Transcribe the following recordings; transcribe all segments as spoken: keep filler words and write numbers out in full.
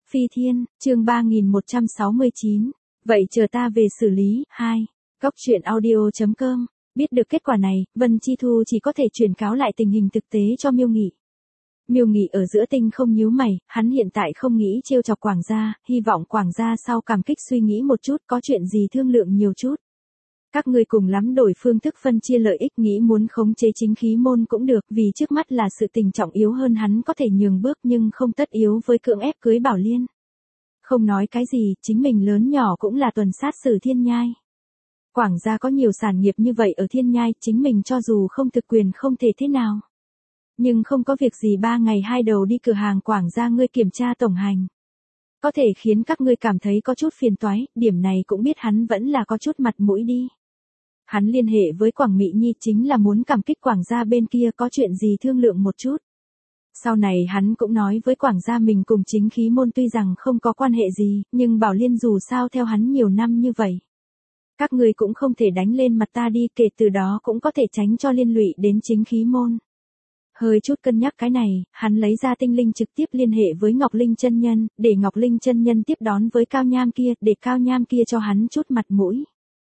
Phi Thiên, chương ba nghìn một trăm sáu mươi chín. Vậy chờ ta về xử lý. hai. Góc truyện audio chấm com. Biết được kết quả này, Vân Chi Thu chỉ có thể truyền cáo lại tình hình thực tế cho Miêu Nghị. Miêu Nghị ở giữa tinh không nhíu mày, hắn hiện tại không nghĩ trêu chọc Quảng gia, hy vọng Quảng gia sau cảm kích suy nghĩ một chút, có chuyện gì thương lượng nhiều chút. Các ngươi cùng lắm đổi phương thức phân chia lợi ích, nghĩ muốn khống chế chính khí môn cũng được, vì trước mắt là sự tình trọng yếu hơn, hắn có thể nhường bước nhưng không tất yếu với cưỡng ép cưới Bảo Liên. Không nói cái gì, chính mình lớn nhỏ cũng là tuần sát xử Thiên Nhai. Quảng gia có nhiều sản nghiệp như vậy ở Thiên Nhai, chính mình cho dù không thực quyền không thể thế nào. Nhưng không có việc gì ba ngày hai đầu đi cửa hàng Quảng gia ngươi kiểm tra tổng hành. Có thể khiến các ngươi cảm thấy có chút phiền toái, điểm này cũng biết hắn vẫn là có chút mặt mũi đi. Hắn liên hệ với Quảng Mị Nhi chính là muốn cảm kích Quảng gia bên kia có chuyện gì thương lượng một chút. Sau này hắn cũng nói với Quảng gia mình cùng chính khí môn tuy rằng không có quan hệ gì, nhưng Bảo Liên dù sao theo hắn nhiều năm như vậy. Các ngươi cũng không thể đánh lên mặt ta đi, kể từ đó cũng có thể tránh cho liên lụy đến chính khí môn. Hơi chút cân nhắc cái này, hắn lấy ra tinh linh trực tiếp liên hệ với Ngọc Linh chân nhân, để Ngọc Linh chân nhân tiếp đón với Cao Nham kia, để Cao Nham kia cho hắn chút mặt mũi.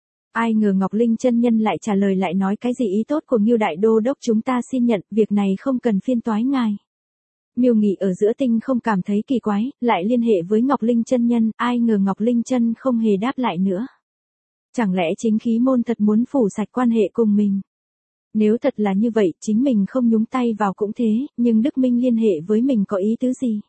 Ai ngờ Ngọc Linh chân nhân lại trả lời lại nói cái gì ý tốt của Ngưu đại đô đốc chúng ta xin nhận, việc này không cần phiên toái ngài. Miêu Nghị ở giữa tinh không cảm thấy kỳ quái, lại liên hệ với Ngọc Linh chân nhân, ai ngờ Ngọc Linh chân không hề đáp lại nữa. Chẳng lẽ chính khí môn thật muốn phủ sạch quan hệ cùng mình? Nếu thật là như vậy, chính mình không nhúng tay vào cũng thế, nhưng Đức Minh liên hệ với mình có ý tứ gì?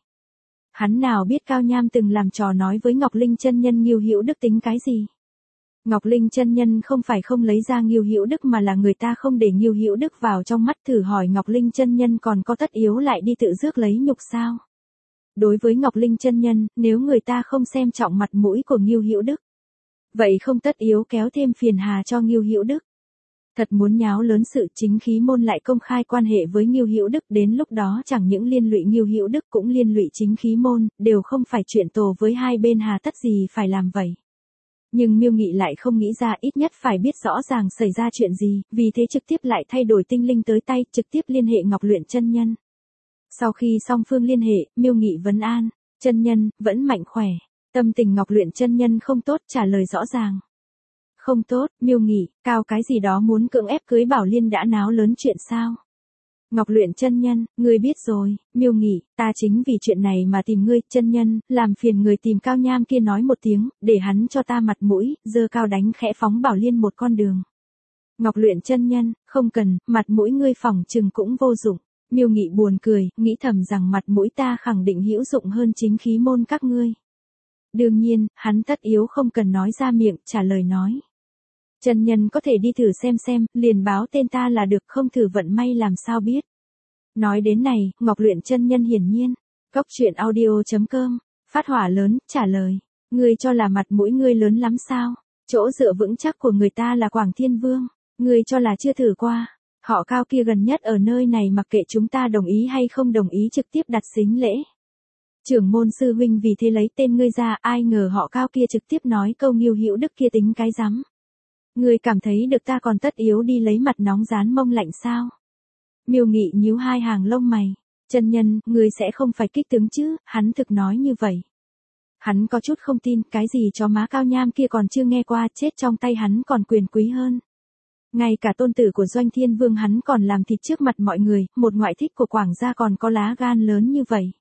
Hắn nào biết Cao Nham từng làm trò nói với Ngọc Linh chân nhân Ngưu Hữu Đức tính cái gì? Ngọc Linh chân nhân không phải không lấy ra Ngưu Hữu Đức mà là người ta không để Ngưu Hữu Đức vào trong mắt, thử hỏi Ngọc Linh chân nhân còn có tất yếu lại đi tự rước lấy nhục sao? Đối với Ngọc Linh chân nhân, nếu người ta không xem trọng mặt mũi của Ngưu Hữu Đức, vậy không tất yếu kéo thêm phiền hà cho Ngưu Hữu Đức. Thật muốn nháo lớn sự, chính khí môn lại công khai quan hệ với Ngưu Hữu Đức, đến lúc đó chẳng những liên lụy Ngưu Hữu Đức cũng liên lụy chính khí môn, đều không phải chuyện tổ với hai bên, hà tất gì phải làm vậy. Nhưng Miêu Nghị lại không nghĩ ra, ít nhất phải biết rõ ràng xảy ra chuyện gì, vì thế trực tiếp lại thay đổi tinh linh tới tay, trực tiếp liên hệ Ngọc Luyện chân nhân. Sau khi song phương liên hệ, Miêu Nghị vấn an, chân nhân, vẫn mạnh khỏe. Tâm tình Ngọc Luyện chân nhân không tốt, trả lời rõ ràng. Không tốt, Miêu Nghị, cao cái gì đó muốn cưỡng ép cưới Bảo Liên đã náo lớn chuyện sao? Ngọc Luyện chân nhân, ngươi biết rồi. Miêu Nghị, ta chính vì chuyện này mà tìm ngươi, chân nhân, làm phiền người tìm Cao Nham kia nói một tiếng, để hắn cho ta mặt mũi, dơ cao đánh khẽ phóng Bảo Liên một con đường. Ngọc Luyện chân nhân, không cần, mặt mũi ngươi phỏng chừng cũng vô dụng. Miêu Nghị buồn cười, nghĩ thầm rằng mặt mũi ta khẳng định hữu dụng hơn chính khí môn các ngươi. Đương nhiên, hắn tất yếu không cần nói ra miệng, trả lời nói. Chân nhân có thể đi thử xem xem, liền báo tên ta là được, không thử vận may làm sao biết. Nói đến này, Ngọc Luyện chân nhân hiển nhiên. Góc truyện audio chấm com. Phát hỏa lớn, trả lời. Ngươi cho là mặt mũi ngươi lớn lắm sao? Chỗ dựa vững chắc của người ta là Quảng Thiên Vương. Ngươi cho là chưa thử qua. Họ Cao kia gần nhất ở nơi này, mặc kệ chúng ta đồng ý hay không đồng ý trực tiếp đặt sính lễ. Trưởng môn sư huynh vì thế lấy tên ngươi ra, ai ngờ họ Cao kia trực tiếp nói câu Ngưu Hữu Đức kia tính cái rắm. Ngươi cảm thấy được ta còn tất yếu đi lấy mặt nóng dán mông lạnh sao? Miêu Nghị nhíu hai hàng lông mày. Chân nhân, ngươi sẽ không phải kích tướng chứ? Hắn thực nói như vậy. Hắn có chút không tin, cái gì cho má Cao Nham kia còn chưa nghe qua, chết trong tay hắn còn quyền quý hơn. Ngay cả tôn tử của Doanh Thiên Vương hắn còn làm thịt trước mặt mọi người, một ngoại thích của Quảng gia còn có lá gan lớn như vậy.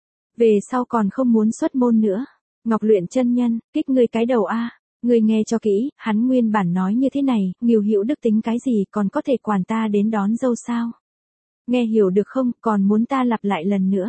Về sau còn không muốn xuất môn nữa. Ngọc Luyện chân nhân, kích ngươi cái đầu a. Ngươi nghe cho kỹ, hắn nguyên bản nói như thế này, Ngưu Hữu Đức tính cái gì, còn có thể quản ta đến đón dâu sao? Nghe hiểu được không, còn muốn ta lặp lại lần nữa?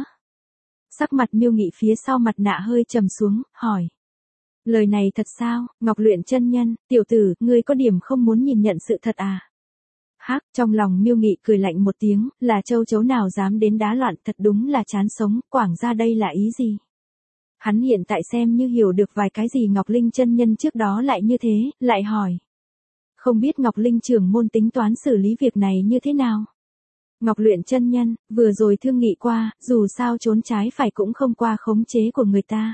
Sắc mặt Miêu Nghị phía sau mặt nạ hơi trầm xuống, hỏi. Lời này thật sao? Ngọc Luyện chân nhân, tiểu tử, ngươi có điểm không muốn nhìn nhận sự thật à? Hắc, trong lòng Miêu Nghị cười lạnh một tiếng, là châu chấu nào dám đến đá loạn, thật đúng là chán sống, Quảng gia đây là ý gì? Hắn hiện tại xem như hiểu được vài cái gì Ngọc Linh chân nhân trước đó lại như thế, lại hỏi. Không biết Ngọc Linh trưởng môn tính toán xử lý việc này như thế nào? Ngọc Luyện chân nhân, vừa rồi thương nghị qua, dù sao trốn trái phải cũng không qua khống chế của người ta.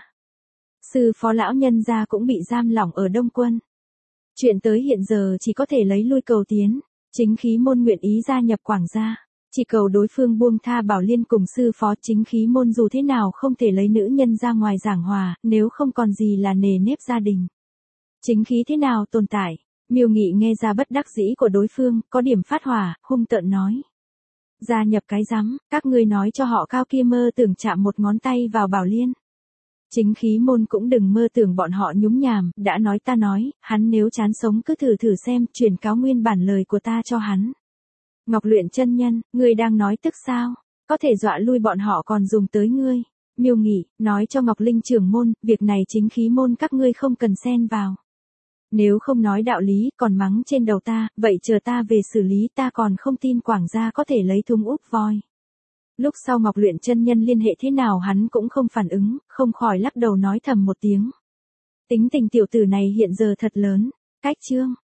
Sư phó lão nhân gia cũng bị giam lỏng ở Đông Quân. Chuyện tới hiện giờ chỉ có thể lấy lui cầu tiến, chính khí môn nguyện ý gia nhập Quảng gia. Chỉ cầu đối phương buông tha Bảo Liên cùng sư phó. Chính khí môn dù thế nào không thể lấy nữ nhân ra ngoài giảng hòa, nếu không còn gì là nề nếp gia đình. Chính khí thế nào tồn tại? Miêu Nghị nghe ra bất đắc dĩ của đối phương, có điểm phát hỏa, hung tợn nói. Gia nhập cái rắm, các ngươi nói cho họ cao kia mơ tưởng chạm một ngón tay vào Bảo Liên. Chính khí môn cũng đừng mơ tưởng bọn họ nhúng nhàm, đã nói ta nói, hắn nếu chán sống cứ thử thử xem, truyền cáo nguyên bản lời của ta cho hắn. Ngọc Luyện chân nhân, ngươi đang nói tức sao? Có thể dọa lui bọn họ còn dùng tới ngươi. Miêu Nghị, nói cho Ngọc Linh trưởng môn, việc này chính khí môn các ngươi không cần xen vào. Nếu không nói đạo lý, còn mắng trên đầu ta, vậy chờ ta về xử lý, ta còn không tin Quảng gia có thể lấy thúng úp voi. Lúc sau Ngọc Luyện chân nhân liên hệ thế nào hắn cũng không phản ứng, không khỏi lắc đầu nói thầm một tiếng. Tính tình tiểu tử này hiện giờ thật lớn. Cách chương